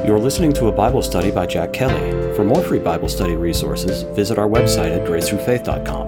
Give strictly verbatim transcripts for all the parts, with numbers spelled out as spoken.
You're listening to a Bible study by Jack Kelly. For more free Bible study resources, visit our website at grace through faith dot com.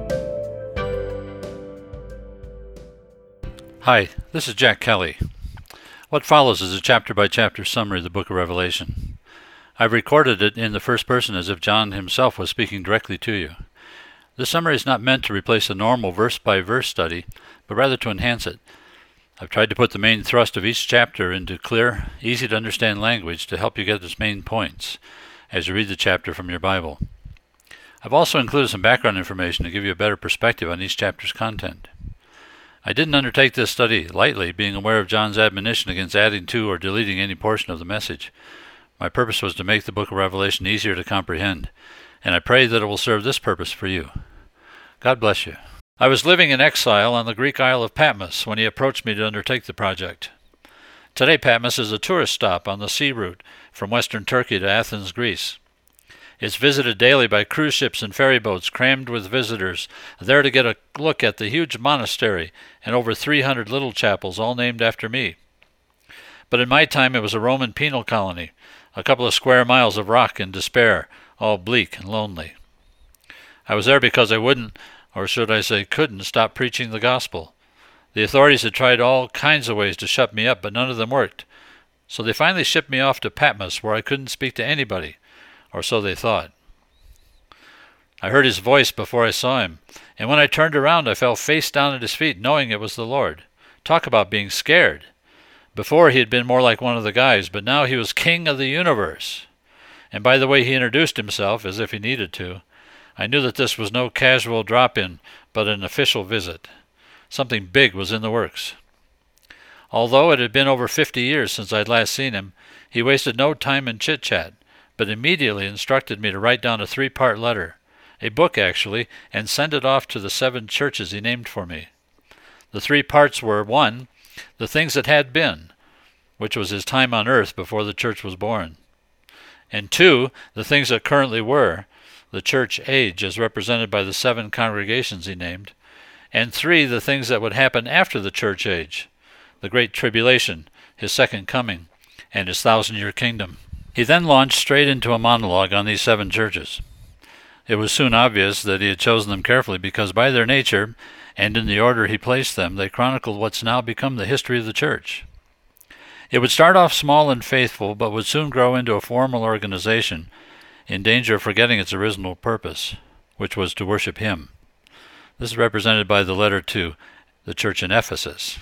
Hi, this is Jack Kelly. What follows is a chapter-by-chapter summary of the book of Revelation. I've recorded it in the first person as if John himself was speaking directly to you. This summary is not meant to replace a normal verse-by-verse study, but rather to enhance it. I've tried to put the main thrust of each chapter into clear, easy-to-understand language to help you get its main points as you read the chapter from your Bible. I've also included some background information to give you a better perspective on each chapter's content. I didn't undertake this study lightly, being aware of John's admonition against adding to or deleting any portion of the message. My purpose was to make the book of Revelation easier to comprehend, and I pray that it will serve this purpose for you. God bless you. I was living in exile on the Greek Isle of Patmos when he approached me to undertake the project. Today Patmos is a tourist stop on the sea route from western Turkey to Athens, Greece. It's visited daily by cruise ships and ferry boats crammed with visitors, there to get a look at the huge monastery and over three hundred little chapels, all named after me. But in my time it was a Roman penal colony, a couple of square miles of rock and despair, all bleak and lonely. I was there because I wouldn't, or should I say couldn't, stop preaching the gospel. The authorities had tried all kinds of ways to shut me up, but none of them worked. So they finally shipped me off to Patmos, where I couldn't speak to anybody, or so they thought. I heard his voice before I saw him, and when I turned around I fell face down at his feet, knowing it was the Lord. Talk about being scared. Before he had been more like one of the guys, but now he was king of the universe. And by the way he introduced himself, as if he needed to, I knew that this was no casual drop-in, but an official visit. Something big was in the works. Although it had been over fifty years since I'd last seen him, he wasted no time in chit-chat, but immediately instructed me to write down a three-part letter, a book actually, and send it off to the seven churches he named for me. The three parts were, one, the things that had been, which was his time on earth before the church was born, and two, the things that currently were, the church age as represented by the seven congregations he named, and three, the things that would happen after the church age, the Great Tribulation, his second coming, and his thousand-year kingdom. He then launched straight into a monologue on these seven churches. It was soon obvious that he had chosen them carefully because by their nature, and in the order he placed them, they chronicled what's now become the history of the church. It would start off small and faithful, but would soon grow into a formal organization, in danger of forgetting its original purpose, which was to worship him. This is represented by the letter to the church in Ephesus.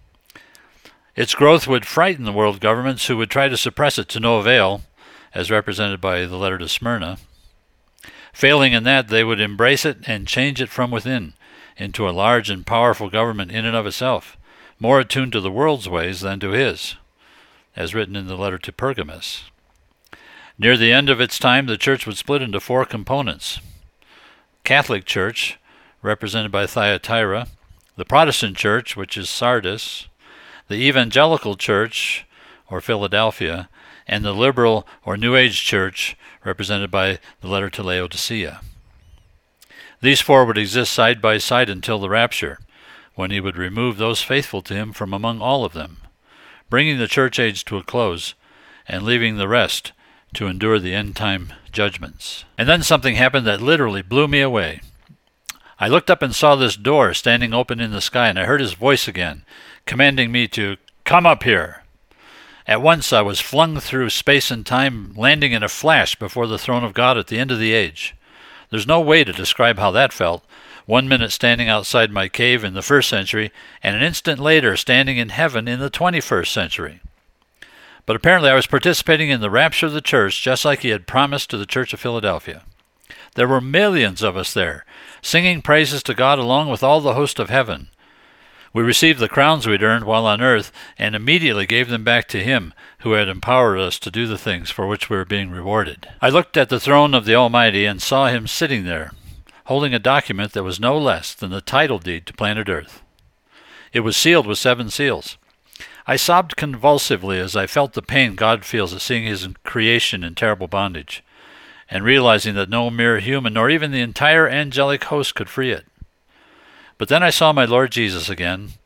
Its growth would frighten the world governments who would try to suppress it to no avail, as represented by the letter to Smyrna. Failing in that, they would embrace it and change it from within into a large and powerful government in and of itself, more attuned to the world's ways than to his, as written in the letter to Pergamos. Near the end of its time, the church would split into four components. Catholic Church, represented by Thyatira, the Protestant Church, which is Sardis, the Evangelical Church, or Philadelphia, and the Liberal or New Age Church, represented by the letter to Laodicea. These four would exist side by side until the rapture, when he would remove those faithful to him from among all of them, bringing the church age to a close and leaving the rest to endure the end-time judgments. And then something happened that literally blew me away. I looked up and saw this door standing open in the sky, and I heard his voice again, commanding me to come up here. At once I was flung through space and time, landing in a flash before the throne of God at the end of the age. There's no way to describe how that felt. One minute standing outside my cave in the first century, and an instant later standing in heaven in the twenty-first century. But apparently I was participating in the rapture of the church just like he had promised to the Church of Philadelphia. There were millions of us there, singing praises to God along with all the host of heaven. We received the crowns we'd earned while on earth and immediately gave them back to him who had empowered us to do the things for which we were being rewarded. I looked at the throne of the Almighty and saw him sitting there, holding a document that was no less than the title deed to planet Earth. It was sealed with seven seals. I sobbed convulsively as I felt the pain God feels at seeing his creation in terrible bondage, and realizing that no mere human, nor even the entire angelic host, could free it. But then I saw my Lord Jesus again,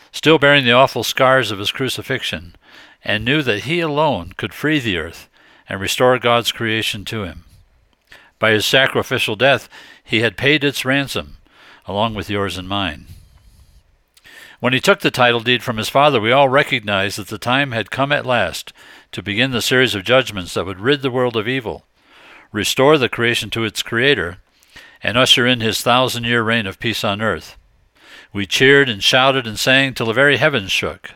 still bearing the awful scars of his crucifixion, and knew that he alone could free the earth and restore God's creation to him. By his sacrificial death, he had paid its ransom, along with yours and mine. When he took the title deed from his father, we all recognized that the time had come at last to begin the series of judgments that would rid the world of evil, restore the creation to its creator, and usher in his thousand-year reign of peace on earth. We cheered and shouted and sang till the very heavens shook.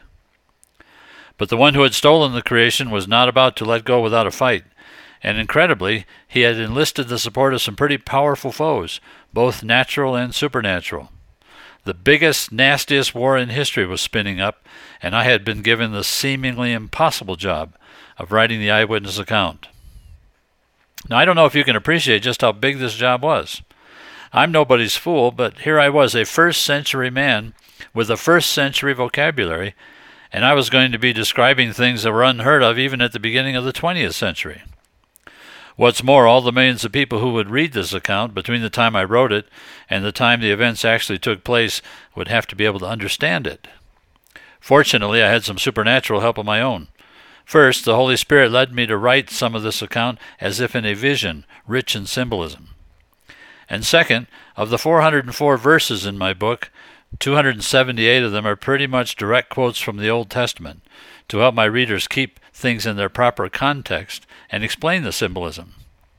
But the one who had stolen the creation was not about to let go without a fight, and incredibly, he had enlisted the support of some pretty powerful foes, both natural and supernatural. The biggest, nastiest war in history was spinning up, and I had been given the seemingly impossible job of writing the eyewitness account. Now, I don't know if you can appreciate just how big this job was. I'm nobody's fool, but here I was, a first-century man with a first-century vocabulary, and I was going to be describing things that were unheard of even at the beginning of the twentieth century. What's more, all the millions of people who would read this account between the time I wrote it and the time the events actually took place would have to be able to understand it. Fortunately, I had some supernatural help of my own. First, the Holy Spirit led me to write some of this account as if in a vision, rich in symbolism. And second, of the four hundred four verses in my book, two hundred seventy-eight of them are pretty much direct quotes from the Old Testament to help my readers keep things in their proper context and explain the symbolism.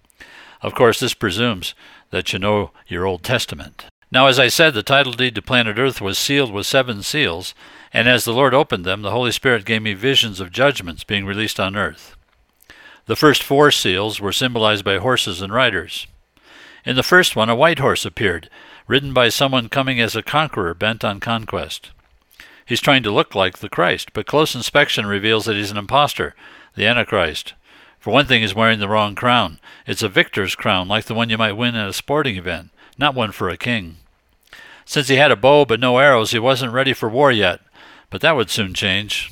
Of course, this presumes that you know your Old Testament. Now, as I said, the title deed to planet Earth was sealed with seven seals, and as the Lord opened them, the Holy Spirit gave me visions of judgments being released on Earth. The first four seals were symbolized by horses and riders. In the first one, a white horse appeared, ridden by someone coming as a conqueror bent on conquest. He's trying to look like the Christ, but close inspection reveals that he's an impostor, the Antichrist. For one thing, he's wearing the wrong crown. It's a victor's crown, like the one you might win at a sporting event, not one for a king. Since he had a bow but no arrows, he wasn't ready for war yet, but that would soon change.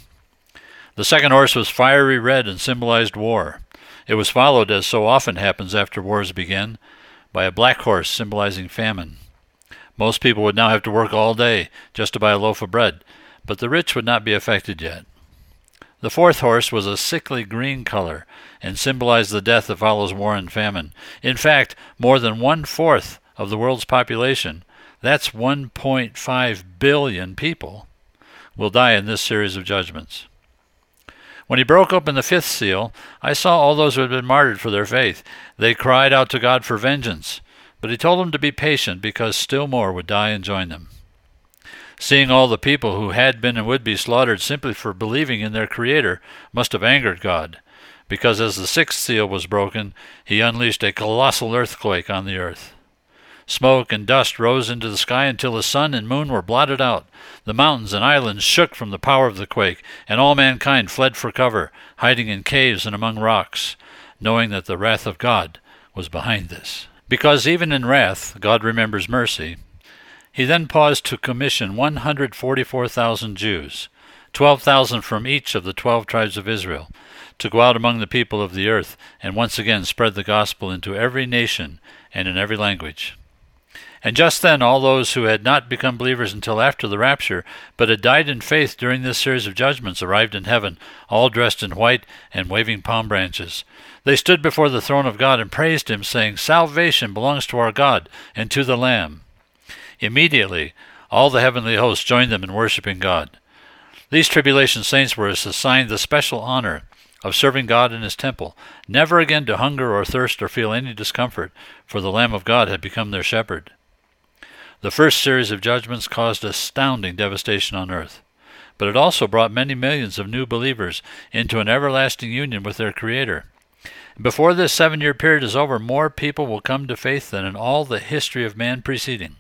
The second horse was fiery red and symbolized war. It was followed, as so often happens after wars begin, by a black horse symbolizing famine. Most people would now have to work all day just to buy a loaf of bread, but the rich would not be affected yet. The fourth horse was a sickly green color and symbolized the death that follows war and famine. In fact, more than one-fourth of the world's population, that's one point five billion people, will die in this series of judgments. When he broke open the fifth seal, I saw all those who had been martyred for their faith. They cried out to God for vengeance, but he told them to be patient because still more would die and join them. Seeing all the people who had been and would be slaughtered simply for believing in their Creator must have angered God, because as the sixth seal was broken, he unleashed a colossal earthquake on the earth. Smoke and dust rose into the sky until the sun and moon were blotted out. The mountains and islands shook from the power of the quake, and all mankind fled for cover, hiding in caves and among rocks, knowing that the wrath of God was behind this. Because even in wrath, God remembers mercy, he then paused to commission one hundred forty-four thousand Jews, twelve thousand from each of the twelve tribes of Israel, to go out among the people of the earth and once again spread the gospel into every nation and in every language. And just then all those who had not become believers until after the rapture, but had died in faith during this series of judgments, arrived in heaven, all dressed in white and waving palm branches. They stood before the throne of God and praised him, saying, "Salvation belongs to our God and to the Lamb." Immediately, all the heavenly hosts joined them in worshiping God. These tribulation saints were assigned the special honor of serving God in his temple, never again to hunger or thirst or feel any discomfort, for the Lamb of God had become their shepherd. The first series of judgments caused astounding devastation on earth, but it also brought many millions of new believers into an everlasting union with their Creator. Before this seven-year period is over, more people will come to faith than in all the history of man preceding.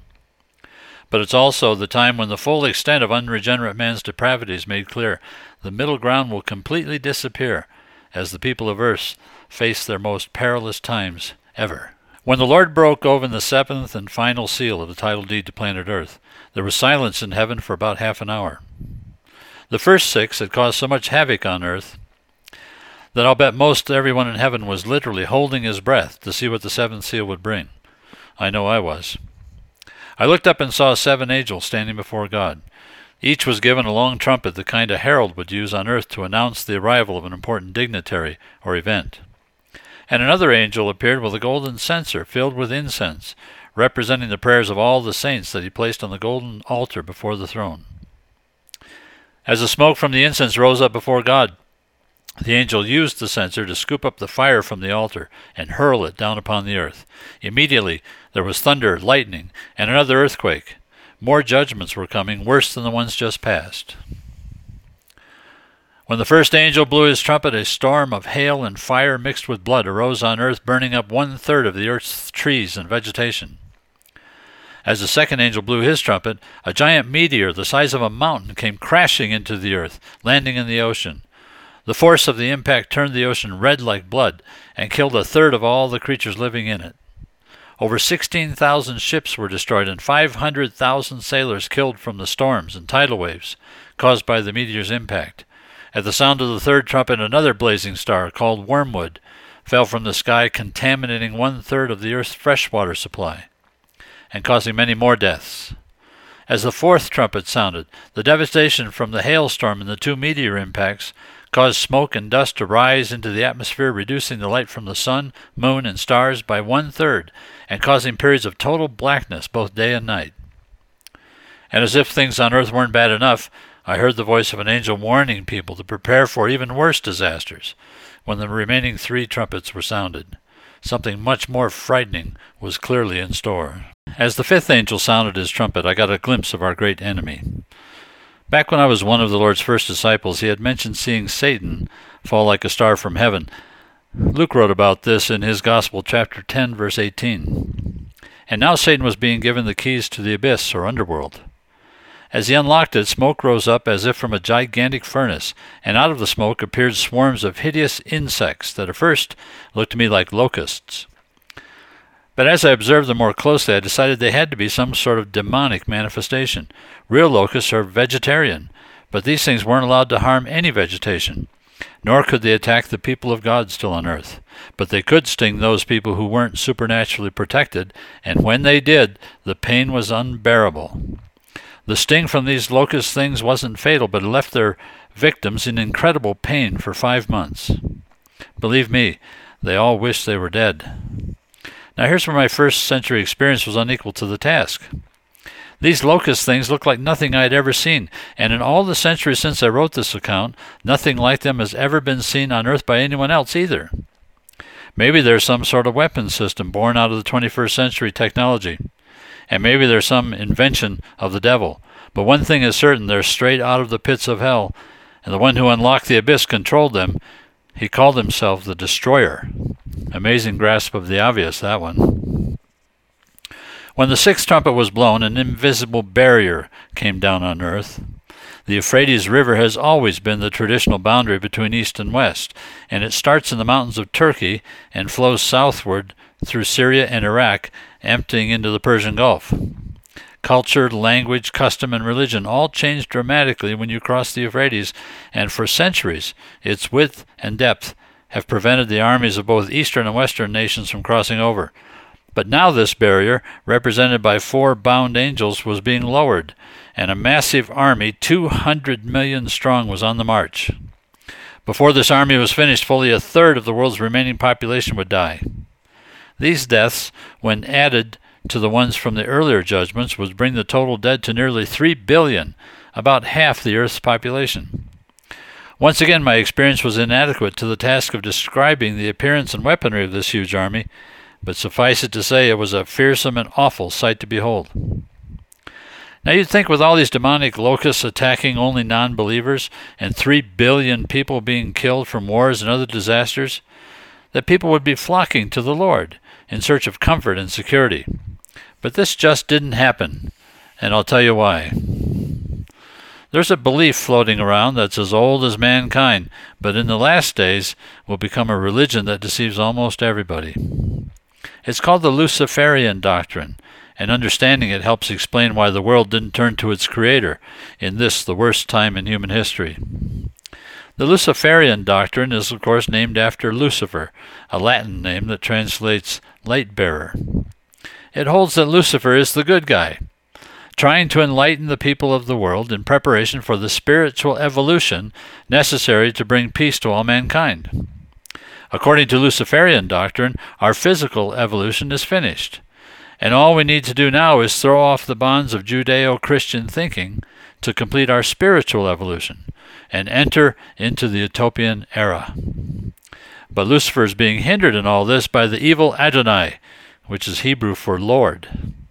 But it's also the time when the full extent of unregenerate man's depravity is made clear. The middle ground will completely disappear as the people of earth face their most perilous times ever. When the Lord broke open the seventh and final seal of the title deed to planet Earth, there was silence in heaven for about half an hour. The first six had caused so much havoc on Earth that I'll bet most everyone in heaven was literally holding his breath to see what the seventh seal would bring. I know I was. I looked up and saw seven angels standing before God. Each was given a long trumpet, the kind a herald would use on earth to announce the arrival of an important dignitary or event. And another angel appeared with a golden censer filled with incense, representing the prayers of all the saints that he placed on the golden altar before the throne. As the smoke from the incense rose up before God, the angel used the censer to scoop up the fire from the altar and hurl it down upon the earth. Immediately there was thunder, lightning, and another earthquake. More judgments were coming, worse than the ones just passed. When the first angel blew his trumpet, a storm of hail and fire mixed with blood arose on earth, burning up one-third of the earth's trees and vegetation. As the second angel blew his trumpet, a giant meteor the size of a mountain came crashing into the earth, landing in the ocean. The force of the impact turned the ocean red like blood and killed a third of all the creatures living in it. Over sixteen thousand ships were destroyed and five hundred thousand sailors killed from the storms and tidal waves caused by the meteor's impact. At the sound of the third trumpet, another blazing star, called Wormwood, fell from the sky, contaminating one-third of the earth's freshwater supply and causing many more deaths. As the fourth trumpet sounded, the devastation from the hailstorm and the two meteor impacts caused smoke and dust to rise into the atmosphere, reducing the light from the sun, moon, and stars by one-third, and causing periods of total blackness both day and night. And as if things on earth weren't bad enough, I heard the voice of an angel warning people to prepare for even worse disasters when the remaining three trumpets were sounded. Something much more frightening was clearly in store. As the fifth angel sounded his trumpet, I got a glimpse of our great enemy. Back when I was one of the Lord's first disciples, he had mentioned seeing Satan fall like a star from heaven. Luke wrote about this in his Gospel, chapter ten, verse eighteen. And now Satan was being given the keys to the abyss, or underworld. As he unlocked it, smoke rose up as if from a gigantic furnace, and out of the smoke appeared swarms of hideous insects that at first looked to me like locusts. But as I observed them more closely, I decided they had to be some sort of demonic manifestation. Real locusts are vegetarian, but these things weren't allowed to harm any vegetation, nor could they attack the people of God still on earth. But they could sting those people who weren't supernaturally protected, and when they did, the pain was unbearable. The sting from these locust things wasn't fatal, but it left their victims in incredible pain for five months. Believe me, they all wished they were dead. Now here's where my first century experience was unequal to the task. These locust things looked like nothing I had ever seen, and in all the centuries since I wrote this account, nothing like them has ever been seen on earth by anyone else either. Maybe there's some sort of weapon system born out of the twenty-first century technology, and maybe there's some invention of the devil. But one thing is certain, they're straight out of the pits of hell, and the one who unlocked the abyss controlled them. He called himself the Destroyer. Amazing grasp of the obvious, that one. When the sixth trumpet was blown, an invisible barrier came down on earth. The Euphrates River has always been the traditional boundary between East and West, and it starts in the mountains of Turkey and flows southward through Syria and Iraq, emptying into the Persian Gulf. Culture, language, custom, and religion all changed dramatically when you cross the Euphrates, and for centuries its width and depth have prevented the armies of both Eastern and Western nations from crossing over. But now this barrier, represented by four bound angels, was being lowered, and a massive army, two hundred million strong, was on the march. Before this army was finished, fully a third of the world's remaining population would die. These deaths, when added to the ones from the earlier judgments, would bring the total dead to nearly three billion, about half the Earth's population. Once again, my experience was inadequate to the task of describing the appearance and weaponry of this huge army, but suffice it to say it was a fearsome and awful sight to behold. Now you'd think with all these demonic locusts attacking only non-believers and three billion people being killed from wars and other disasters, that people would be flocking to the Lord in search of comfort and security. But this just didn't happen, and I'll tell you why. There's a belief floating around that's as old as mankind, but in the last days will become a religion that deceives almost everybody. It's called the Luciferian doctrine, and understanding it helps explain why the world didn't turn to its creator in this, the worst time in human history. The Luciferian doctrine is, of course, named after Lucifer, a Latin name that translates light bearer. It holds that Lucifer is the good guy. trying to enlighten the people of the world in preparation for the spiritual evolution necessary to bring peace to all mankind. According to Luciferian doctrine, our physical evolution is finished, and all we need to do now is throw off the bonds of Judeo-Christian thinking to complete our spiritual evolution and enter into the utopian era. But Lucifer is being hindered in all this by the evil Adonai, which is Hebrew for Lord.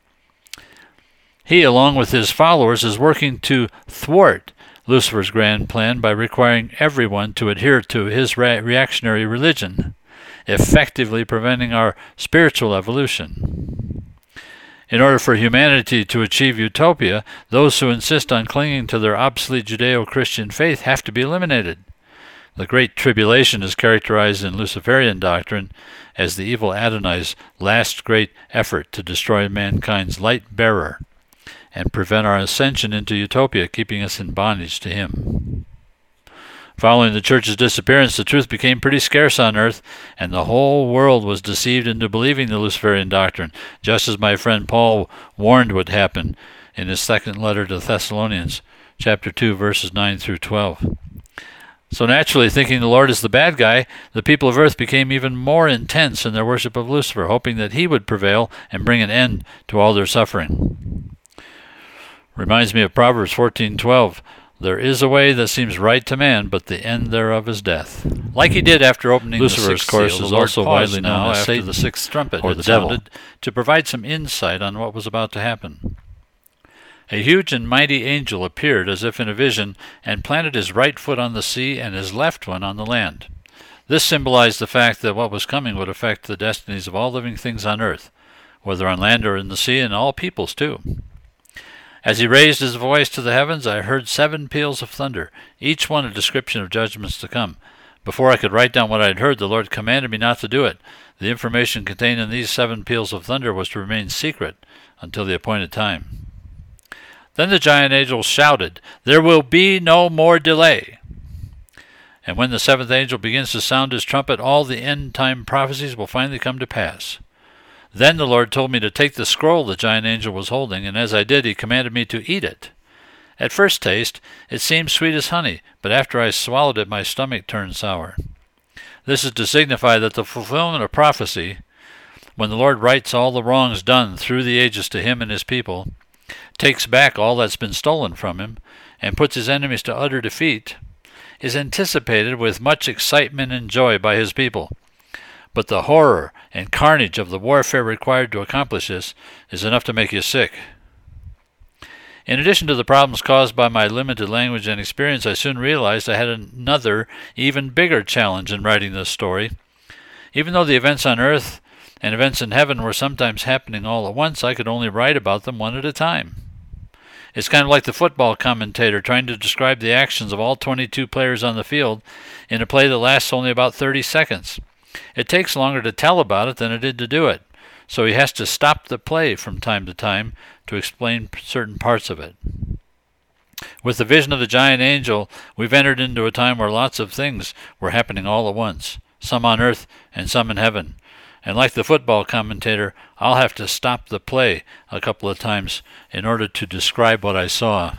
He, along with his followers, is working to thwart Lucifer's grand plan by requiring everyone to adhere to his re- reactionary religion, effectively preventing our spiritual evolution. In order for humanity to achieve utopia, those who insist on clinging to their obsolete Judeo-Christian faith have to be eliminated. The Great Tribulation is characterized in Luciferian doctrine as the evil Adonai's last great effort to destroy mankind's light-bearer and prevent our ascension into utopia, keeping us in bondage to him. Following the church's disappearance, the truth became pretty scarce on earth, and the whole world was deceived into believing the Luciferian doctrine, just as my friend Paul warned would happen in his second letter to Thessalonians, chapter two, verses nine through twelve. So naturally, thinking the Lord is the bad guy, the people of earth became even more intense in their worship of Lucifer, hoping that he would prevail and bring an end to all their suffering. Reminds me of Proverbs fourteen twelve. There is a way that seems right to man, but the end thereof is death. Like he did after opening Lucifer, the of sixth course, seal, is the Lord also paused widely now known as after Satan, the sixth trumpet or had the devil, sounded to provide some insight on what was about to happen. A huge and mighty angel appeared as if in a vision and planted his right foot on the sea and his left one on the land. This symbolized the fact that what was coming would affect the destinies of all living things on earth, whether on land or in the sea, and all peoples too. As he raised his voice to the heavens, I heard seven peals of thunder, each one a description of judgments to come. Before I could write down what I had heard, the Lord commanded me not to do it. The information contained in these seven peals of thunder was to remain secret until the appointed time. Then the giant angel shouted, "There will be no more delay." And when the seventh angel begins to sound his trumpet, all the end-time prophecies will finally come to pass. Then the Lord told me to take the scroll the giant angel was holding, and as I did, he commanded me to eat it. At first taste, it seemed sweet as honey, but after I swallowed it, my stomach turned sour. This is to signify that the fulfillment of prophecy, when the Lord rights all the wrongs done through the ages to him and his people, takes back all that's been stolen from him, and puts his enemies to utter defeat, is anticipated with much excitement and joy by his people. But the horror and carnage of the warfare required to accomplish this is enough to make you sick. In addition to the problems caused by my limited language and experience, I soon realized I had another, even bigger challenge in writing this story. Even though the events on earth and events in heaven were sometimes happening all at once, I could only write about them one at a time. It's kind of like the football commentator trying to describe the actions of all twenty-two players on the field in a play that lasts only about thirty seconds. It takes longer to tell about it than it did to do it, so he has to stop the play from time to time to explain certain parts of it. With the vision of the giant angel, we've entered into a time where lots of things were happening all at once, some on earth and some in heaven. And like the football commentator, I'll have to stop the play a couple of times in order to describe what I saw.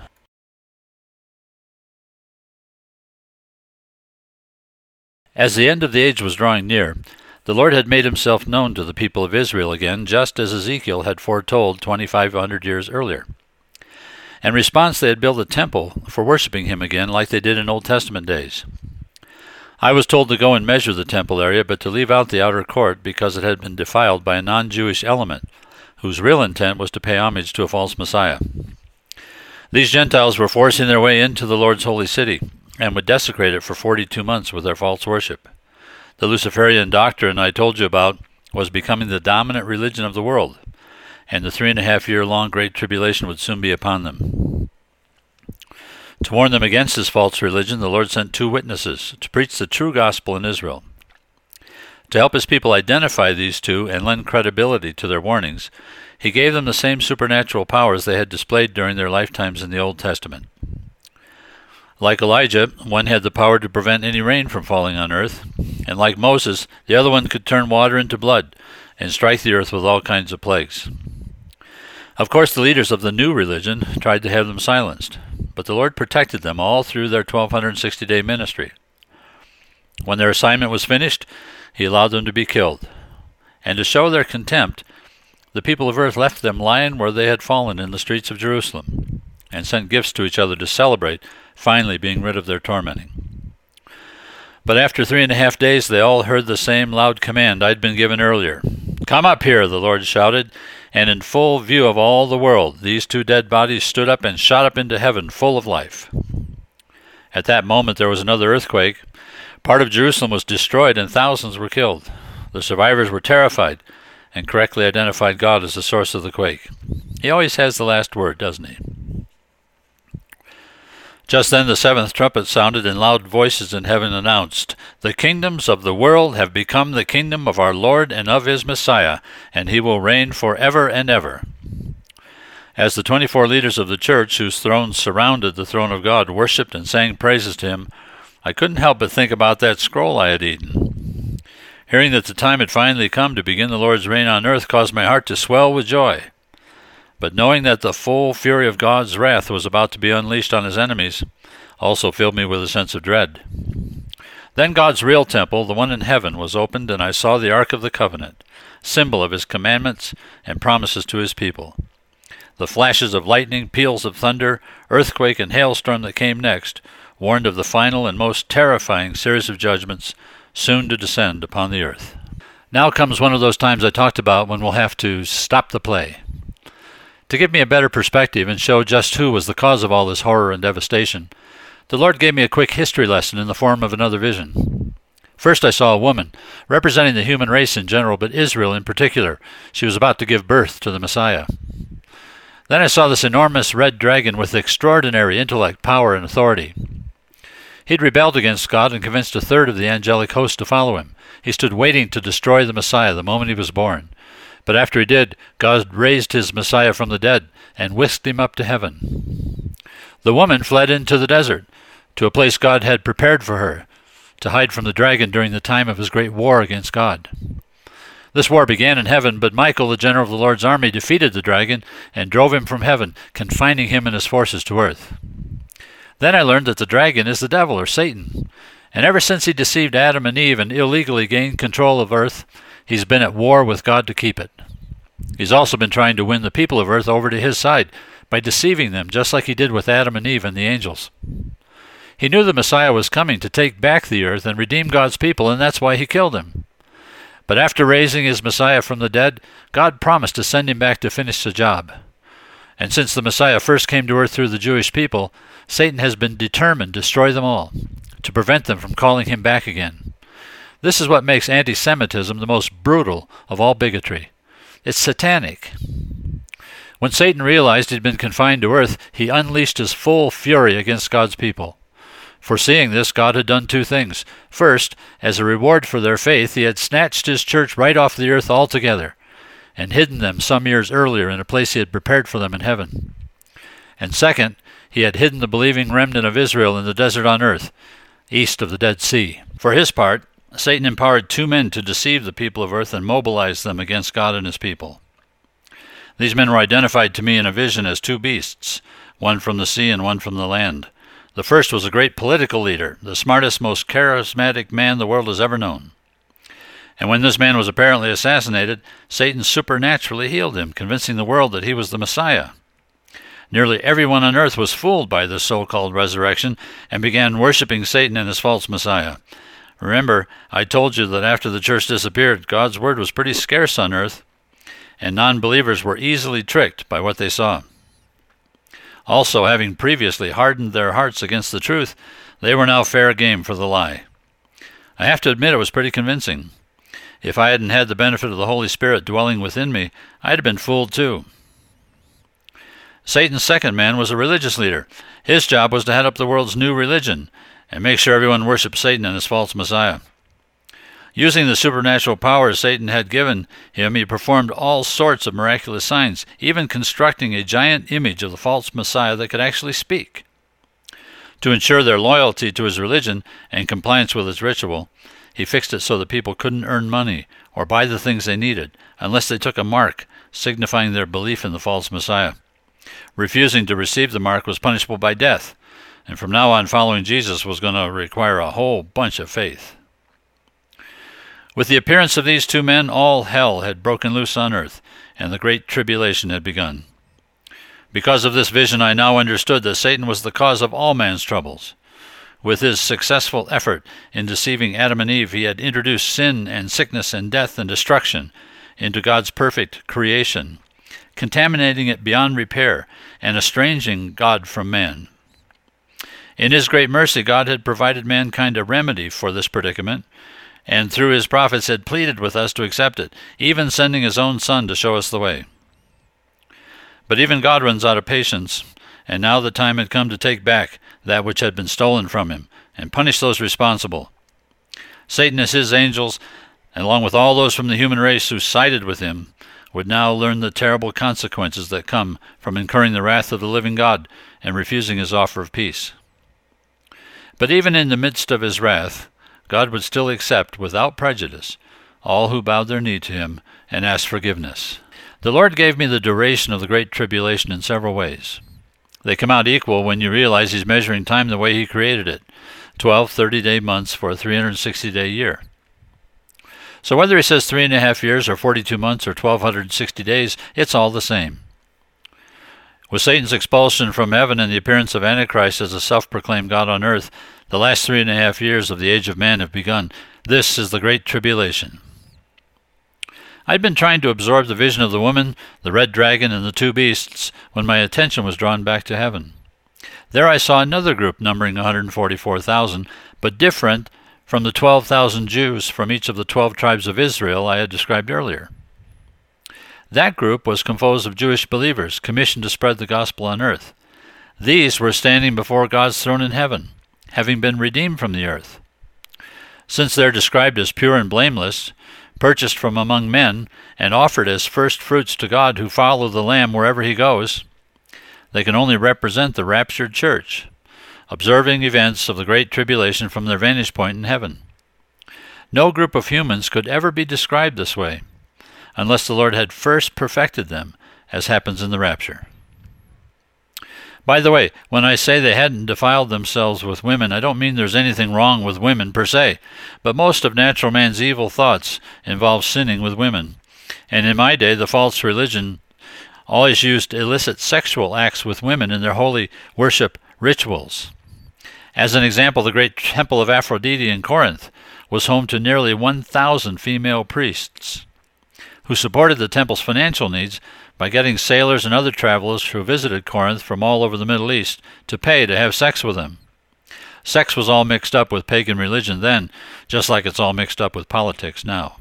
As the end of the age was drawing near, the Lord had made himself known to the people of Israel again, just as Ezekiel had foretold twenty-five hundred years earlier. In response, they had built a temple for worshiping him again, like they did in Old Testament days. I was told to go and measure the temple area, but to leave out the outer court because it had been defiled by a non-Jewish element, whose real intent was to pay homage to a false Messiah. These Gentiles were forcing their way into the Lord's holy city, and would desecrate it for forty-two months with their false worship. The Luciferian doctrine I told you about was becoming the dominant religion of the world, and the three and a half year long Great Tribulation would soon be upon them. To warn them against this false religion, the Lord sent two witnesses to preach the true gospel in Israel. To help his people identify these two and lend credibility to their warnings, he gave them the same supernatural powers they had displayed during their lifetimes in the Old Testament. Like Elijah, one had the power to prevent any rain from falling on earth, and like Moses, the other one could turn water into blood and strike the earth with all kinds of plagues. Of course, the leaders of the new religion tried to have them silenced, but the Lord protected them all through their twelve sixty day ministry. When their assignment was finished, he allowed them to be killed. And to show their contempt, the people of earth left them lying where they had fallen in the streets of Jerusalem, and sent gifts to each other to celebrate finally being rid of their tormenting. But after three and a half days, they all heard the same loud command I'd been given earlier. "Come up here," the Lord shouted, and in full view of all the world, these two dead bodies stood up and shot up into heaven full of life. At that moment there was another earthquake. Part of Jerusalem was destroyed and thousands were killed. The survivors were terrified and correctly identified God as the source of the quake. He always has the last word, doesn't he? Just then the seventh trumpet sounded, and loud voices in heaven announced, "The kingdoms of the world have become the kingdom of our Lord and of his Messiah, and he will reign forever and ever." As the twenty-four leaders of the church, whose thrones surrounded the throne of God, worshipped and sang praises to him, I couldn't help but think about that scroll I had eaten. Hearing that the time had finally come to begin the Lord's reign on earth caused my heart to swell with joy. But knowing that the full fury of God's wrath was about to be unleashed on his enemies also filled me with a sense of dread. Then God's real temple, the one in heaven, was opened, and I saw the Ark of the Covenant, symbol of his commandments and promises to his people. The flashes of lightning, peals of thunder, earthquake, and hailstorm that came next warned of the final and most terrifying series of judgments soon to descend upon the earth. Now comes one of those times I talked about when we'll have to stop the play. To give me a better perspective and show just who was the cause of all this horror and devastation, the Lord gave me a quick history lesson in the form of another vision. First I saw a woman, representing the human race in general, but Israel in particular. She was about to give birth to the Messiah. Then I saw this enormous red dragon with extraordinary intellect, power, and authority. He'd rebelled against God and convinced a third of the angelic host to follow him. He stood waiting to destroy the Messiah the moment he was born. But after he did, God raised his Messiah from the dead and whisked him up to heaven. The woman fled into the desert, to a place God had prepared for her, to hide from the dragon during the time of his great war against God. This war began in heaven, but Michael, the general of the Lord's army, defeated the dragon and drove him from heaven, confining him and his forces to earth. Then I learned that the dragon is the devil, or Satan, and ever since he deceived Adam and Eve and illegally gained control of earth, he's been at war with God to keep it. He's also been trying to win the people of earth over to his side by deceiving them, just like he did with Adam and Eve and the angels. He knew the Messiah was coming to take back the earth and redeem God's people, and that's why he killed him. But after raising his Messiah from the dead, God promised to send him back to finish the job. And since the Messiah first came to earth through the Jewish people, Satan has been determined to destroy them all, to prevent them from calling him back again. This is what makes anti-Semitism the most brutal of all bigotry. It's satanic. When Satan realized he'd been confined to earth, he unleashed his full fury against God's people. Foreseeing this, God had done two things. First, as a reward for their faith, he had snatched his church right off the earth altogether and hidden them some years earlier in a place he had prepared for them in heaven. And second, he had hidden the believing remnant of Israel in the desert on earth, east of the Dead Sea. For his part, Satan empowered two men to deceive the people of earth and mobilize them against God and his people. These men were identified to me in a vision as two beasts, one from the sea and one from the land. The first was a great political leader, the smartest, most charismatic man the world has ever known. And when this man was apparently assassinated, Satan supernaturally healed him, convincing the world that he was the Messiah. Nearly everyone on earth was fooled by this so-called resurrection and began worshiping Satan and his false Messiah. Remember, I told you that after the church disappeared, God's word was pretty scarce on earth, and non-believers were easily tricked by what they saw. Also, having previously hardened their hearts against the truth, they were now fair game for the lie. I have to admit it was pretty convincing. If I hadn't had the benefit of the Holy Spirit dwelling within me, I'd have been fooled too. Satan's second man was a religious leader. His job was to head up the world's new religion and make sure everyone worshipped Satan and his false Messiah. Using the supernatural powers Satan had given him, he performed all sorts of miraculous signs, even constructing a giant image of the false Messiah that could actually speak. To ensure their loyalty to his religion and compliance with its ritual, he fixed it so that people couldn't earn money or buy the things they needed unless they took a mark signifying their belief in the false Messiah. Refusing to receive the mark was punishable by death, and from now on following Jesus was going to require a whole bunch of faith. With the appearance of these two men, all hell had broken loose on earth, and the great tribulation had begun. Because of this vision, I now understood that Satan was the cause of all man's troubles. With his successful effort in deceiving Adam and Eve, he had introduced sin and sickness and death and destruction into God's perfect creation, contaminating it beyond repair and estranging God from man. In his great mercy, God had provided mankind a remedy for this predicament, and through his prophets had pleaded with us to accept it, even sending his own Son to show us the way. But even God runs out of patience, and now the time had come to take back that which had been stolen from him, and punish those responsible. Satan and his angels, along with all those from the human race who sided with him, would now learn the terrible consequences that come from incurring the wrath of the living God and refusing his offer of peace. But even in the midst of his wrath, God would still accept, without prejudice, all who bowed their knee to him and asked forgiveness. The Lord gave me the duration of the Great Tribulation in several ways. They come out equal when you realize he's measuring time the way he created it, twelve thirty-day months for a three hundred sixty-day year. So whether he says three and a half years or forty-two months or twelve sixty days, it's all the same. With Satan's expulsion from heaven and the appearance of Antichrist as a self-proclaimed God on earth, the last three and a half years of the age of man have begun. This is the Great Tribulation. I'd been trying to absorb the vision of the woman, the red dragon, and the two beasts when my attention was drawn back to heaven. There I saw another group numbering one hundred forty-four thousand, but different from the twelve thousand Jews from each of the twelve tribes of Israel I had described earlier. That group was composed of Jewish believers commissioned to spread the gospel on earth. These were standing before God's throne in heaven, having been redeemed from the earth. Since they're described as pure and blameless, purchased from among men, and offered as first fruits to God who follow the Lamb wherever he goes, they can only represent the raptured church, observing events of the Great Tribulation from their vantage point in heaven. No group of humans could ever be described this way, unless the Lord had first perfected them, as happens in the rapture. By the way, when I say they hadn't defiled themselves with women, I don't mean there's anything wrong with women per se, but most of natural man's evil thoughts involve sinning with women. And in my day, the false religion always used illicit sexual acts with women in their holy worship rituals. As an example, the great temple of Aphrodite in Corinth was home to nearly one thousand female priests, who supported the temple's financial needs by getting sailors and other travelers who visited Corinth from all over the Middle East to pay to have sex with them. Sex was all mixed up with pagan religion then, just like it's all mixed up with politics now.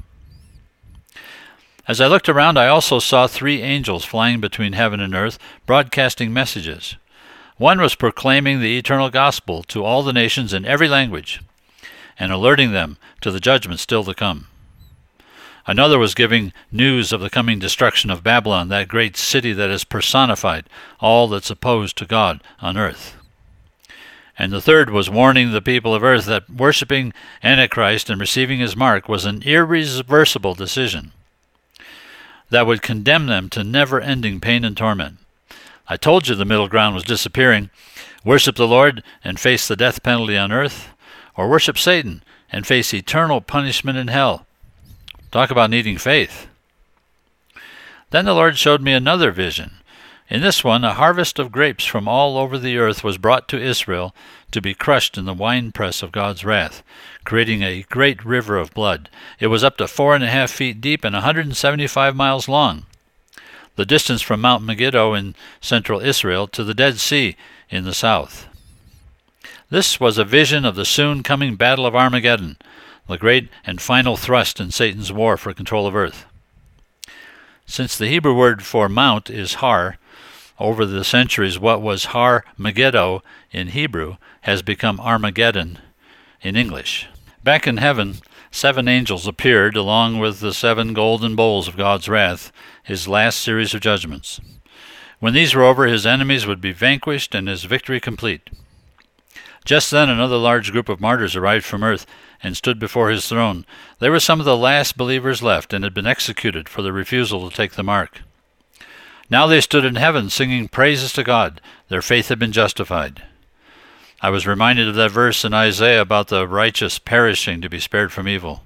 As I looked around, I also saw three angels flying between heaven and earth, broadcasting messages. One was proclaiming the eternal gospel to all the nations in every language, and alerting them to the judgment still to come. Another was giving news of the coming destruction of Babylon, that great city that has personified all that's opposed to God on earth. And the third was warning the people of earth that worshiping Antichrist and receiving his mark was an irreversible decision that would condemn them to never-ending pain and torment. I told you the middle ground was disappearing. Worship the Lord and face the death penalty on earth, or worship Satan and face eternal punishment in hell. Talk about needing faith. Then the Lord showed me another vision. In this one, a harvest of grapes from all over the earth was brought to Israel to be crushed in the winepress of God's wrath, creating a great river of blood. It was up to four and a half feet deep and one hundred seventy-five miles long, the distance from Mount Megiddo in central Israel to the Dead Sea in the south. This was a vision of the soon-coming Battle of Armageddon, the great and final thrust in Satan's war for control of earth. Since the Hebrew word for mount is har, over the centuries what was Har Megiddo in Hebrew has become Armageddon in English. Back in heaven, seven angels appeared along with the seven golden bowls of God's wrath, his last series of judgments. When these were over, his enemies would be vanquished and his victory complete. Just then another large group of martyrs arrived from earth and stood before his throne. They were some of the last believers left and had been executed for their refusal to take the mark. Now they stood in heaven singing praises to God. Their faith had been justified. I was reminded of that verse in Isaiah about the righteous perishing to be spared from evil.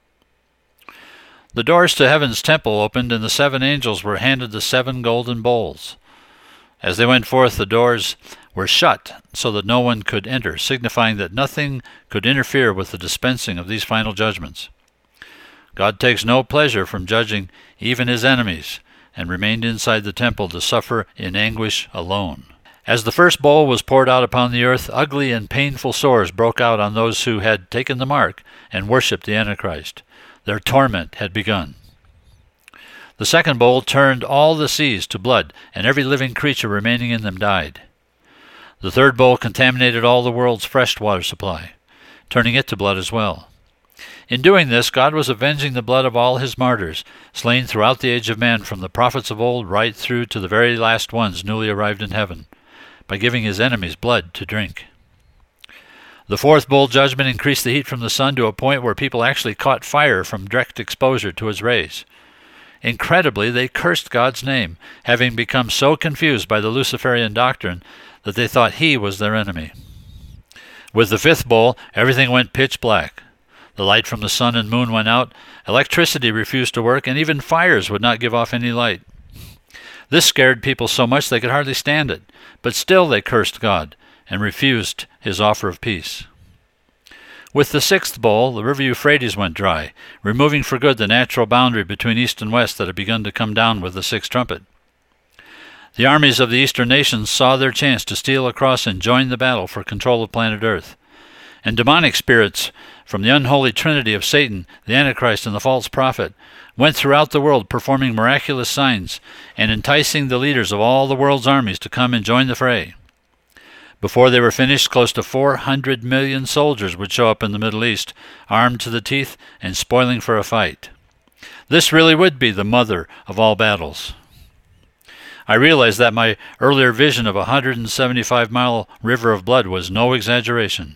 The doors to heaven's temple opened, and the seven angels were handed the seven golden bowls. As they went forth, the doors were shut so that no one could enter, signifying that nothing could interfere with the dispensing of these final judgments. God takes no pleasure from judging even his enemies, and remained inside the temple to suffer in anguish alone. As the first bowl was poured out upon the earth, ugly and painful sores broke out on those who had taken the mark and worshipped the Antichrist. Their torment had begun. The second bowl turned all the seas to blood, and every living creature remaining in them died. The third bowl contaminated all the world's fresh water supply, turning it to blood as well. In doing this, God was avenging the blood of all his martyrs, slain throughout the age of man, from the prophets of old right through to the very last ones newly arrived in heaven, by giving his enemies blood to drink. The fourth bowl judgment increased the heat from the sun to a point where people actually caught fire from direct exposure to its rays. Incredibly, they cursed God's name, having become so confused by the Luciferian doctrine that they thought he was their enemy. With the fifth bowl, everything went pitch black. The light from the sun and moon went out, electricity refused to work, and even fires would not give off any light. This scared people so much they could hardly stand it, but still they cursed God and refused his offer of peace. With the sixth bowl, the river Euphrates went dry, removing for good the natural boundary between east and west that had begun to come down with the sixth trumpet. The armies of the eastern nations saw their chance to steal across and join the battle for control of planet Earth. And demonic spirits from the unholy trinity of Satan, the Antichrist, and the false prophet went throughout the world performing miraculous signs and enticing the leaders of all the world's armies to come and join the fray. Before they were finished, close to four hundred million soldiers would show up in the Middle East, armed to the teeth and spoiling for a fight. This really would be the mother of all battles. I realized that my earlier vision of a one hundred seventy-five mile river of blood was no exaggeration.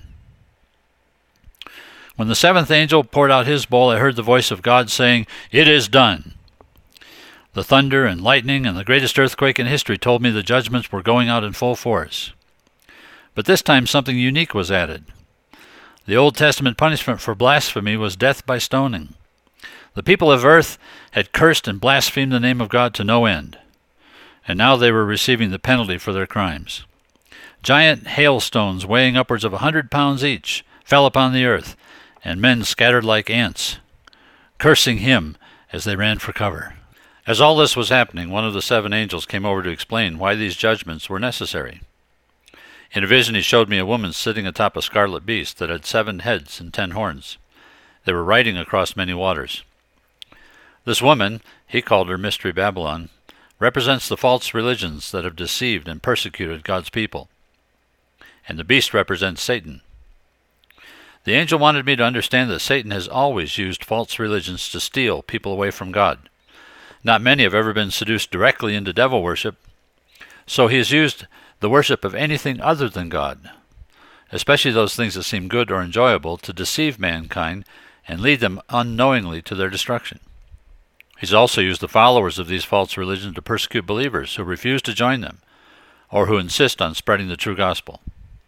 When the seventh angel poured out his bowl, I heard the voice of God saying, "It is done." The thunder and lightning and the greatest earthquake in history told me the judgments were going out in full force. But this time something unique was added. The Old Testament punishment for blasphemy was death by stoning. The people of earth had cursed and blasphemed the name of God to no end, and now they were receiving the penalty for their crimes. Giant hailstones weighing upwards of a hundred pounds each fell upon the earth, and men scattered like ants, cursing him as they ran for cover. As all this was happening, one of the seven angels came over to explain why these judgments were necessary. In a vision he showed me a woman sitting atop a scarlet beast that had seven heads and ten horns. They were riding across many waters. This woman, he called her Mystery Babylon, represents the false religions that have deceived and persecuted God's people. And the beast represents Satan. The angel wanted me to understand that Satan has always used false religions to steal people away from God. Not many have ever been seduced directly into devil worship, so he has used the worship of anything other than God, especially those things that seem good or enjoyable, to deceive mankind and lead them unknowingly to their destruction. He's also used the followers of these false religions to persecute believers who refuse to join them or who insist on spreading the true gospel.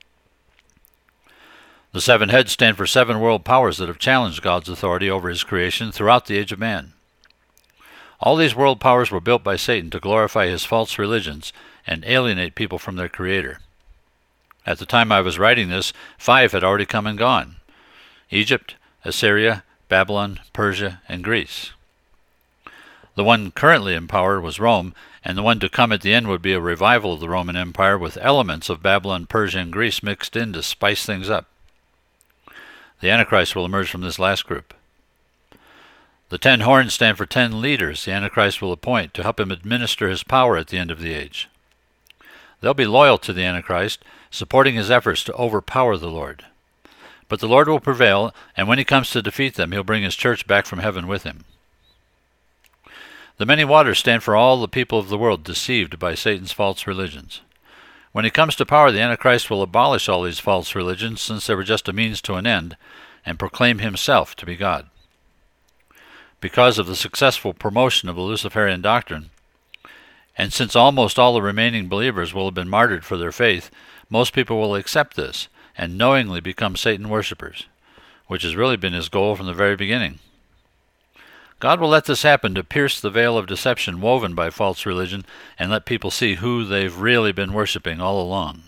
The seven heads stand for seven world powers that have challenged God's authority over his creation throughout the age of man. All these world powers were built by Satan to glorify his false religions and alienate people from their Creator. At the time I was writing this, five had already come and gone: Egypt, Assyria, Babylon, Persia, and Greece. The one currently in power was Rome, and the one to come at the end would be a revival of the Roman Empire with elements of Babylon, Persia, and Greece mixed in to spice things up. The Antichrist will emerge from this last group. The ten horns stand for ten leaders the Antichrist will appoint to help him administer his power at the end of the age. They'll be loyal to the Antichrist, supporting his efforts to overpower the Lord. But the Lord will prevail, and when he comes to defeat them, he'll bring his church back from heaven with him. The many waters stand for all the people of the world deceived by Satan's false religions. When he comes to power, the Antichrist will abolish all these false religions, since they were just a means to an end, and proclaim himself to be God. Because of the successful promotion of the Luciferian doctrine, And since almost all the remaining believers will have been martyred for their faith, most people will accept this and knowingly become Satan worshippers, which has really been his goal from the very beginning. God will let this happen to pierce the veil of deception woven by false religion and let people see who they've really been worshiping all along.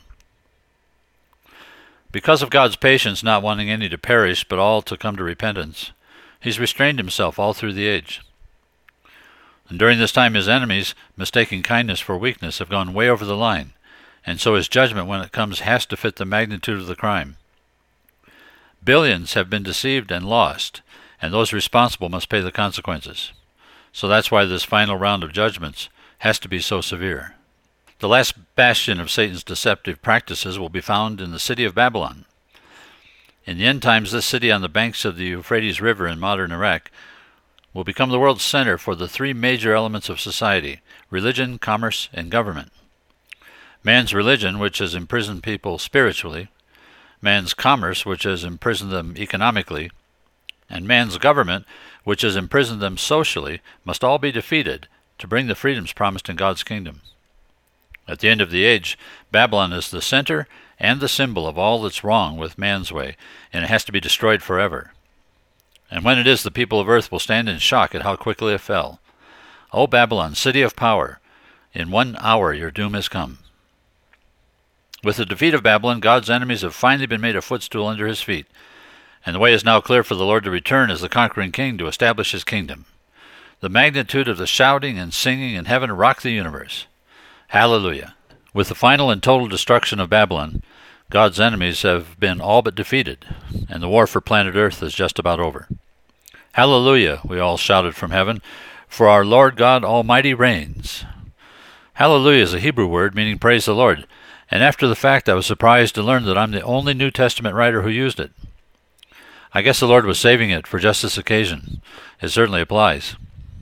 Because of God's patience, not wanting any to perish but all to come to repentance, he's restrained himself all through the age. And during this time his enemies, mistaking kindness for weakness, have gone way over the line, and so his judgment when it comes has to fit the magnitude of the crime. Billions have been deceived and lost, and those responsible must pay the consequences. So that's why this final round of judgments has to be so severe. The last bastion of Satan's deceptive practices will be found in the city of Babylon. In the end times, this city on the banks of the Euphrates River in modern Iraq will become the world's center for the three major elements of society: religion, commerce, and government. Man's religion, which has imprisoned people spiritually, man's commerce, which has imprisoned them economically, and man's government, which has imprisoned them socially, must all be defeated to bring the freedoms promised in God's kingdom. At the end of the age, Babylon is the center and the symbol of all that's wrong with man's way, and it has to be destroyed forever. And when it is, the people of earth will stand in shock at how quickly it fell. O Babylon, city of power, in one hour your doom has come. With the defeat of Babylon, God's enemies have finally been made a footstool under his feet, and the way is now clear for the Lord to return as the conquering king to establish his kingdom. The magnitude of the shouting and singing in heaven rock the universe. Hallelujah. With the final and total destruction of Babylon, God's enemies have been all but defeated, and the war for planet Earth is just about over. Hallelujah, we all shouted from heaven, for our Lord God Almighty reigns. Hallelujah is a Hebrew word meaning praise the Lord, and after the fact I was surprised to learn that I'm the only New Testament writer who used it. I guess the Lord was saving it for just this occasion. It certainly applies.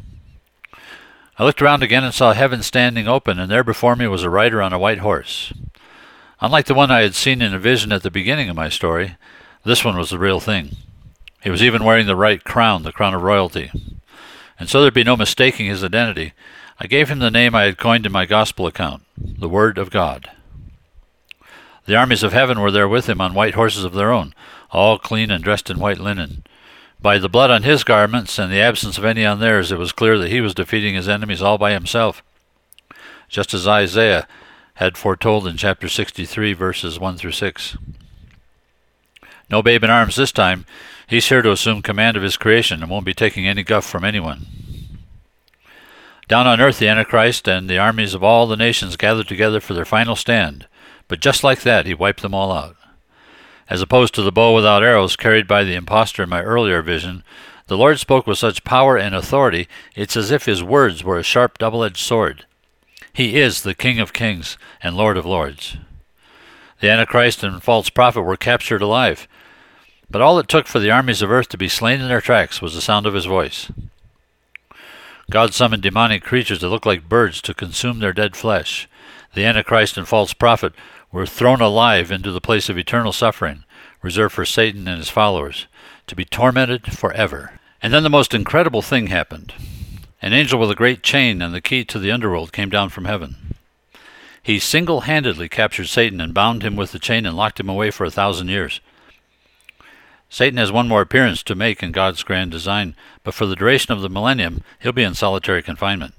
I looked around again and saw heaven standing open, and there before me was a rider on a white horse. Unlike the one I had seen in a vision at the beginning of my story, this one was the real thing. He was even wearing the right crown, the crown of royalty. And so there'd be no mistaking his identity, I gave him the name I had coined in my gospel account, the Word of God. The armies of heaven were there with him on white horses of their own, all clean and dressed in white linen. By the blood on his garments and the absence of any on theirs, it was clear that he was defeating his enemies all by himself, just as Isaiah had foretold in chapter sixty-three, verses one through six. No babe in arms this time. He's here to assume command of his creation and won't be taking any guff from anyone. Down on earth, the Antichrist and the armies of all the nations gathered together for their final stand, but just like that, he wiped them all out. As opposed to the bow without arrows carried by the impostor in my earlier vision, the Lord spoke with such power and authority, it's as if his words were a sharp double-edged sword. He is the King of kings and Lord of lords. The Antichrist and false prophet were captured alive, but all it took for the armies of earth to be slain in their tracks was the sound of his voice. God summoned demonic creatures that looked like birds to consume their dead flesh. The Antichrist and false prophet were thrown alive into the place of eternal suffering, reserved for Satan and his followers, to be tormented forever. And then the most incredible thing happened. An angel with a great chain and the key to the underworld came down from heaven. He single-handedly captured Satan and bound him with the chain and locked him away for a thousand years. Satan has one more appearance to make in God's grand design, but for the duration of the millennium, he'll be in solitary confinement.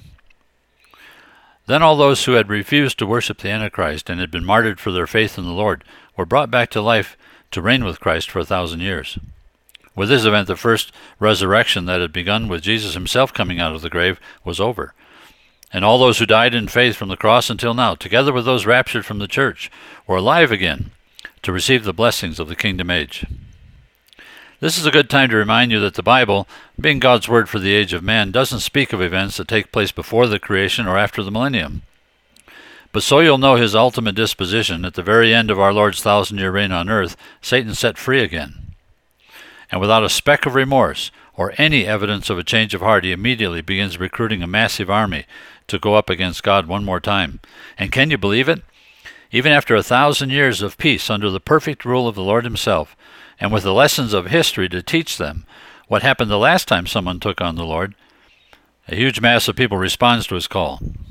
Then all those who had refused to worship the Antichrist and had been martyred for their faith in the Lord were brought back to life to reign with Christ for a thousand years. With this event, the first resurrection that had begun with Jesus himself coming out of the grave was over. And all those who died in faith from the cross until now, together with those raptured from the church, were alive again to receive the blessings of the kingdom age. This is a good time to remind you that the Bible, being God's word for the age of man, doesn't speak of events that take place before the creation or after the millennium. But so you'll know his ultimate disposition, at the very end of our Lord's thousand-year reign on earth, Satan set free again. And without a speck of remorse or any evidence of a change of heart, he immediately begins recruiting a massive army to go up against God one more time. And can you believe it? Even after a thousand years of peace under the perfect rule of the Lord himself, and with the lessons of history to teach them what happened the last time someone took on the Lord, a huge mass of people responds to his call.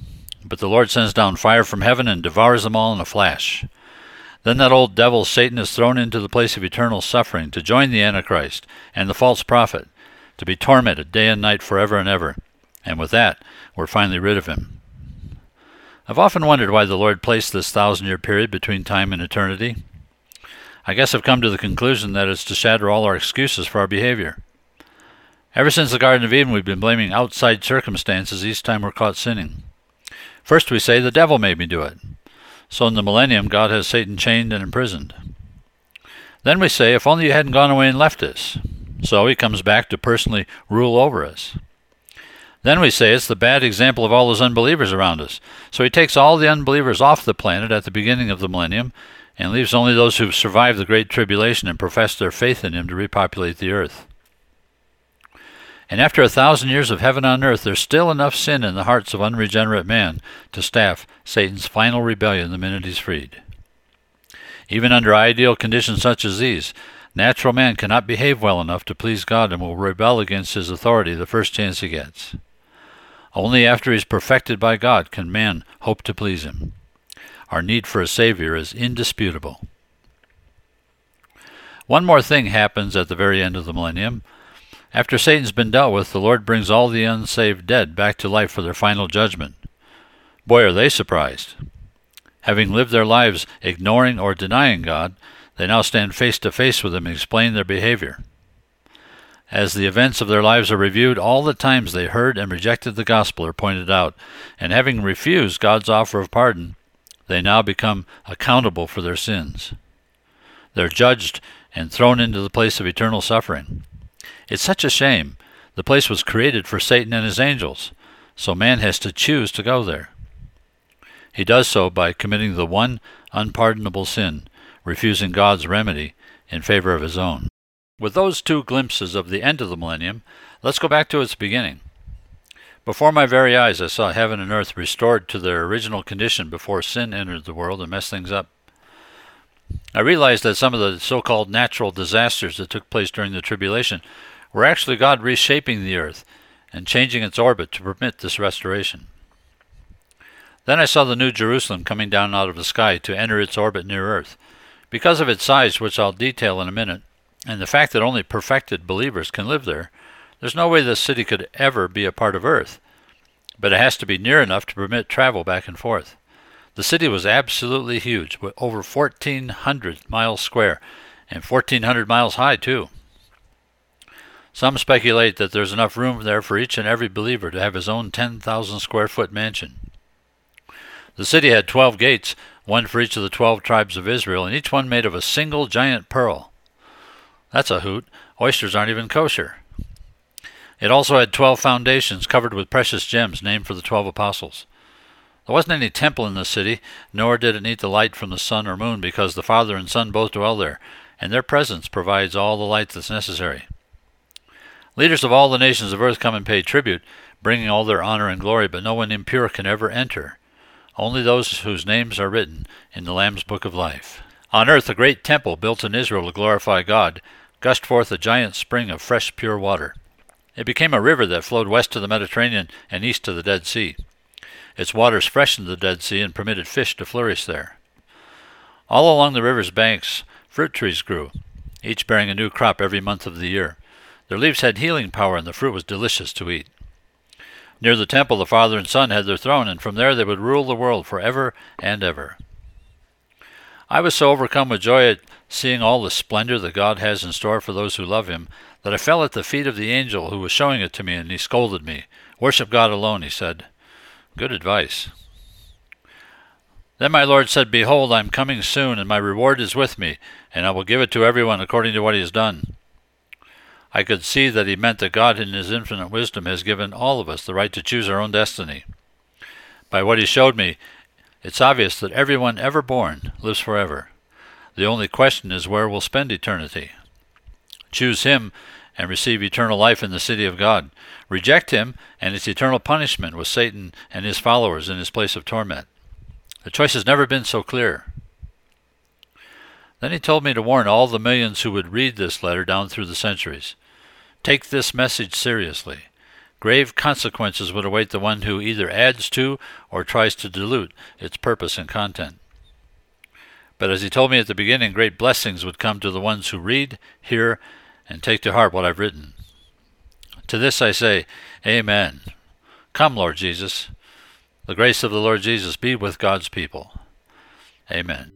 but the Lord sends down fire from heaven and devours them all in a flash. Then that old devil Satan is thrown into the place of eternal suffering to join the Antichrist and the false prophet, to be tormented day and night forever and ever. And with that, we're finally rid of him. I've often wondered why the Lord placed this thousand-year period between time and eternity. I guess I've come to the conclusion that it's to shatter all our excuses for our behavior. Ever since the Garden of Eden, we've been blaming outside circumstances each time we're caught sinning. First we say, the devil made me do it. So in the millennium, God has Satan chained and imprisoned. Then we say, if only you hadn't gone away and left us. So he comes back to personally rule over us. Then we say it's the bad example of all those unbelievers around us. So he takes all the unbelievers off the planet at the beginning of the millennium and leaves only those who've survived the Great Tribulation and professed their faith in him to repopulate the earth. And after a thousand years of heaven on earth, there's still enough sin in the hearts of unregenerate man to staff Satan's final rebellion the minute he's freed. Even under ideal conditions such as these, natural man cannot behave well enough to please God and will rebel against his authority the first chance he gets. Only after he is perfected by God can man hope to please him. Our need for a Savior is indisputable. One more thing happens at the very end of the millennium. After Satan's been dealt with, the Lord brings all the unsaved dead back to life for their final judgment. Boy, are they surprised. Having lived their lives ignoring or denying God, they now stand face to face with him and explain their behavior. As the events of their lives are reviewed, all the times they heard and rejected the gospel are pointed out, and having refused God's offer of pardon, they now become accountable for their sins. They're judged and thrown into the place of eternal suffering. It's such a shame. The place was created for Satan and his angels, so man has to choose to go there. He does so by committing the one unpardonable sin, refusing God's remedy in favor of his own. With those two glimpses of the end of the millennium, let's go back to its beginning. Before my very eyes, I saw heaven and earth restored to their original condition before sin entered the world and messed things up. I realized that some of the so-called natural disasters that took place during the tribulation were actually God reshaping the earth and changing its orbit to permit this restoration. Then I saw the New Jerusalem coming down out of the sky to enter its orbit near earth. Because of its size, which I'll detail in a minute, and the fact that only perfected believers can live there, there's no way this city could ever be a part of earth. But it has to be near enough to permit travel back and forth. The city was absolutely huge, with over fourteen hundred miles square, and fourteen hundred miles high, too. Some speculate that there's enough room there for each and every believer to have his own ten thousand square foot mansion. The city had twelve gates, one for each of the twelve tribes of Israel, and each one made of a single giant pearl. That's a hoot. Oysters aren't even kosher. It also had twelve foundations covered with precious gems named for the twelve apostles. There wasn't any temple in the city, nor did it need the light from the sun or moon, because the Father and Son both dwell there, and their presence provides all the light that's necessary. Leaders of all the nations of earth come and pay tribute, bringing all their honor and glory, but no one impure can ever enter. Only those whose names are written in the Lamb's Book of Life. On earth, a great temple built in Israel to glorify God gushed forth a giant spring of fresh, pure water. It became a river that flowed west to the Mediterranean and east to the Dead Sea. Its waters freshened the Dead Sea and permitted fish to flourish there. All along the river's banks, fruit trees grew, each bearing a new crop every month of the year. Their leaves had healing power, and the fruit was delicious to eat. Near the temple, the Father and Son had their throne, and from there they would rule the world forever and ever. I was so overcome with joy at seeing all the splendor that God has in store for those who love him, that I fell at the feet of the angel who was showing it to me, and he scolded me. "Worship God alone," he said. Good advice. Then my Lord said, "Behold, I am coming soon, and my reward is with me, and I will give it to everyone according to what he has done." I could see that he meant that God in his infinite wisdom has given all of us the right to choose our own destiny. By what he showed me, it's obvious that everyone ever born lives forever. The only question is where we'll spend eternity. Choose him and receive eternal life in the city of God. Reject him, and it's eternal punishment with Satan and his followers in his place of torment. The choice has never been so clear. Then he told me to warn all the millions who would read this letter down through the centuries. Take this message seriously. grave consequences would await the one who either adds to or tries to dilute its purpose and content. But as he told me at the beginning, great blessings would come to the ones who read, hear, and take to heart what I've written. To this I say, Amen. Come, Lord Jesus. The grace of the Lord Jesus be with God's people. Amen.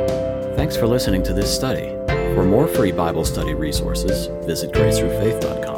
Thanks for listening to this study. For more free Bible study resources, visit grace through faith dot com.